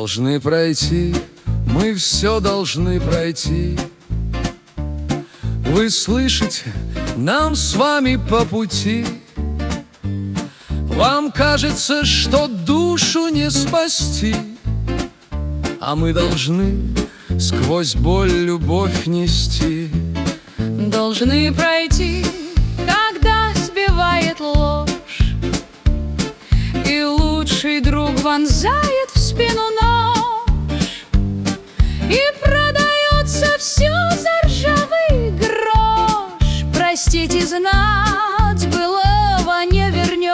должны пройти, мы все должны пройти. Вы слышите, нам с вами по пути. Вам кажется, что душу не спасти, а мы должны сквозь боль любовь нести. Должны пройти, когда сбивает ложь, и лучший друг вонзает в спину нож, и продается все за ржавый грош. Простить и знать былого не вернешь.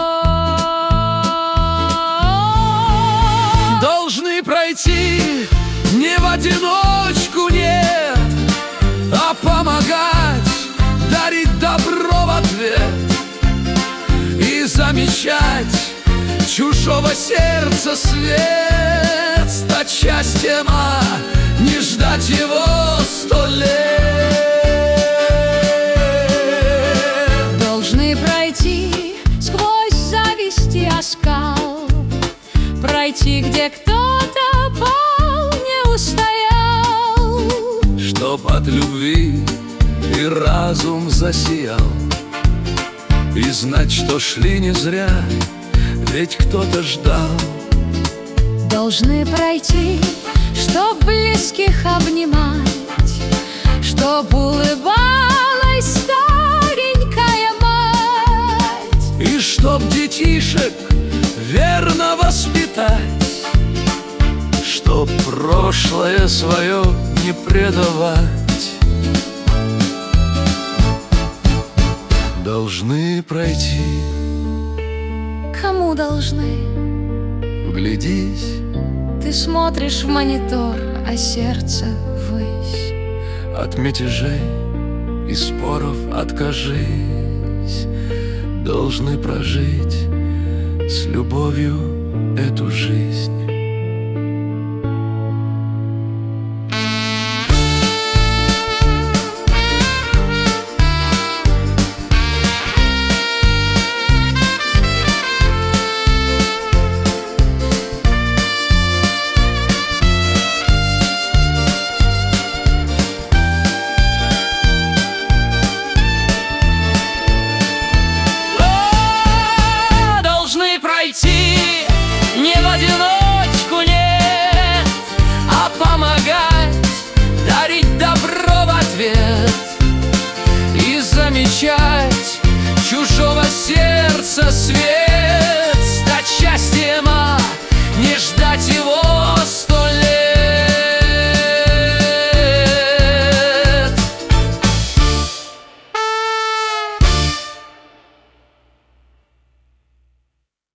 Должны пройти не в одиночку, нет, а помогать, дарить добро в ответ и замечать чужого сердца свет, стать счастьем, а не ждать его 100 лет. Должны пройти сквозь зависть и оскал, пройти, где кто-то пал, не устоял, чтоб от любви и разум засиял, и знать, что шли не зря, ведь кто-то ждал. Должны пройти, чтоб близких обнимать, чтоб улыбалась старенькая мать, и чтоб детишек верно воспитать, чтоб прошлое свое не предавать. Должны пройти. Кому должны? Вглядись, Ты смотришь в монитор, а сердце ввысь. от мятежей и споров откажись. Должны прожить с любовью эту жизнь.